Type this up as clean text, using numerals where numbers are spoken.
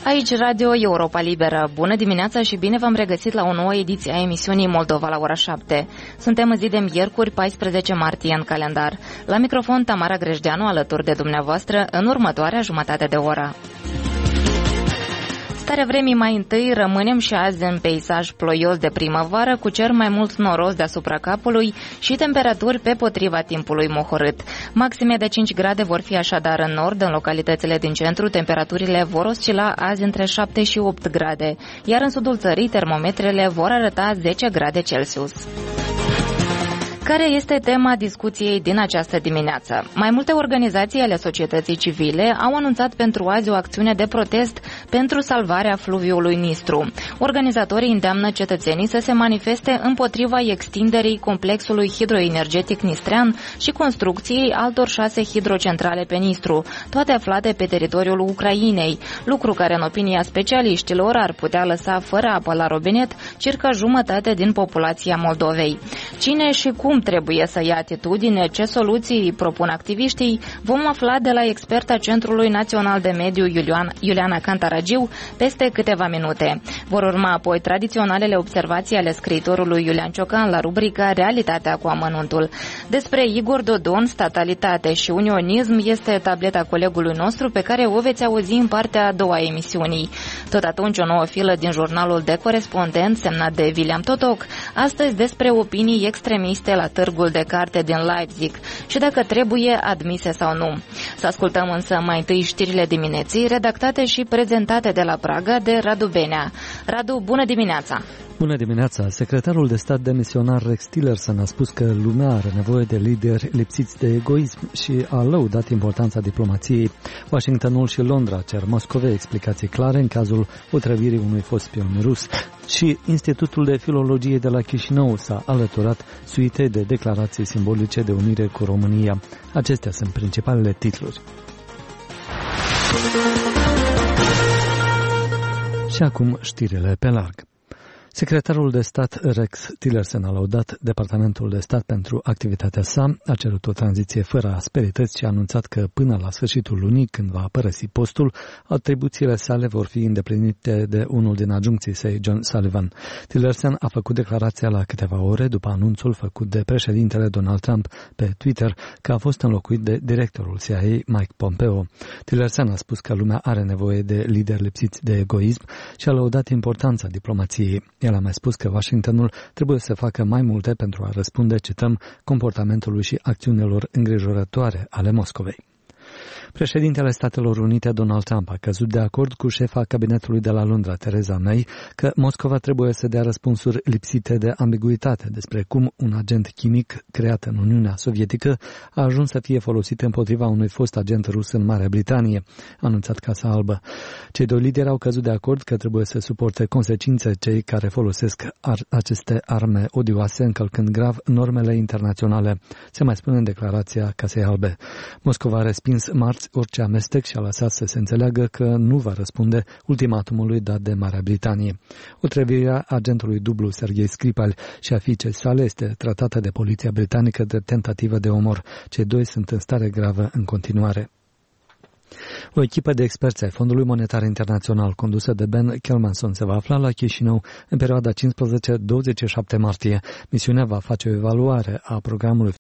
Aici Radio Europa Liberă. Bună dimineața și bine v-am regăsit la o nouă ediție a emisiunii Moldova la ora 7. Suntem în zi de miercuri, 14 martie în calendar. La microfon Tamara Grejdeanu alături de dumneavoastră în următoarea jumătate de oră. Starea vremii mai întâi, rămânem și azi în peisaj ploios de primăvară, cu cer mai mult noros deasupra capului și temperaturi pe potriva timpului mohorât. Maxime de 5 grade vor fi așadar în nord, în localitățile din centru, temperaturile vor oscila azi între 7 și 8 grade, iar în sudul țării termometrele vor arăta 10 grade Celsius. Care este tema discuției din această dimineață? Mai multe organizații ale societății civile au anunțat pentru azi o acțiune de protest pentru salvarea fluviului Nistru. Organizatorii îndeamnă cetățenii să se manifeste împotriva extinderii complexului hidroenergetic nistrean și construcției altor 6 hidrocentrale pe Nistru, toate aflate pe teritoriul Ucrainei, lucru care în opinia specialiștilor ar putea lăsa fără apă la robinet circa jumătate din populația Moldovei. Cine și cum trebuie să ia atitudine, ce soluții propun activiștii, vom afla de la experta Centrului Național de Mediu Iuliana Cantaragiu peste câteva minute. Vor urma apoi tradiționalele observații ale scriitorului Iulian Ciocan la rubrica Realitatea cu amănuntul. Despre Igor Dodon, statalitate și unionism este tableta colegului nostru pe care o veți auzi în partea a doua a emisiunii. Tot atunci o nouă filă din jurnalul de corespondent semnat de William Totoc, astăzi despre opinii extremiste la târgul de carte din Leipzig și dacă trebuie admise sau nu. Să ascultăm însă mai întâi știrile dimineții, redactate și prezentate de la Praga de Radu Benea. Radu, bună dimineața! Bună dimineața! Secretarul de stat demisionar Rex Tillerson a spus că lumea are nevoie de lideri lipsiți de egoism și a lăudat importanța diplomației. Washingtonul și Londra cer Moscovei explicații clare în cazul otrăvirii unui fost spion rus. Și Institutul de Filologie de la Chișinău s-a alăturat suitei de declarații simbolice de unire cu România. Acestea sunt principalele titluri. Și acum știrile pe larg. Secretarul de stat Rex Tillerson a laudat Departamentul de Stat pentru activitatea sa, a cerut o tranziție fără asperități și a anunțat că până la sfârșitul lunii, când va părăsi postul, atribuțiile sale vor fi îndeplinite de unul din adjuncții săi, John Sullivan. Tillerson a făcut declarația la câteva ore după anunțul făcut de președintele Donald Trump pe Twitter că a fost înlocuit de directorul CIA, Mike Pompeo. Tillerson a spus că lumea are nevoie de lideri lipsiți de egoism și a laudat importanța diplomației. El a mai spus că Washingtonul trebuie să facă mai multe pentru a răspunde, cităm, comportamentului și acțiunilor îngrijorătoare ale Moscovei. Președintele Statelor Unite, Donald Trump, a căzut de acord cu șefa cabinetului de la Londra, Theresa May, că Moscova trebuie să dea răspunsuri lipsite de ambiguitate despre cum un agent chimic creat în Uniunea Sovietică a ajuns să fie folosit împotriva unui fost agent rus în Marea Britanie, a anunțat Casa Albă. Cei doi lideri au căzut de acord că trebuie să suporte consecințe cei care folosesc aceste arme odioase, încălcând grav normele internaționale, se mai spune în declarația Casei Albe. Moscova a respins marți orice amestec și a lăsat să se înțeleagă că nu va răspunde ultimatumului dat de Marea Britanie. Otrăvirea agentului dublu Serghei Skripal și a fiicei sale este tratată de poliția britanică de tentativă de omor. Cei doi sunt în stare gravă în continuare. O echipă de experți ai Fondului Monetar Internațional condusă de Ben Kelmanson se va afla la Chișinău în perioada 15-27 martie. Misiunea va face o evaluare a programului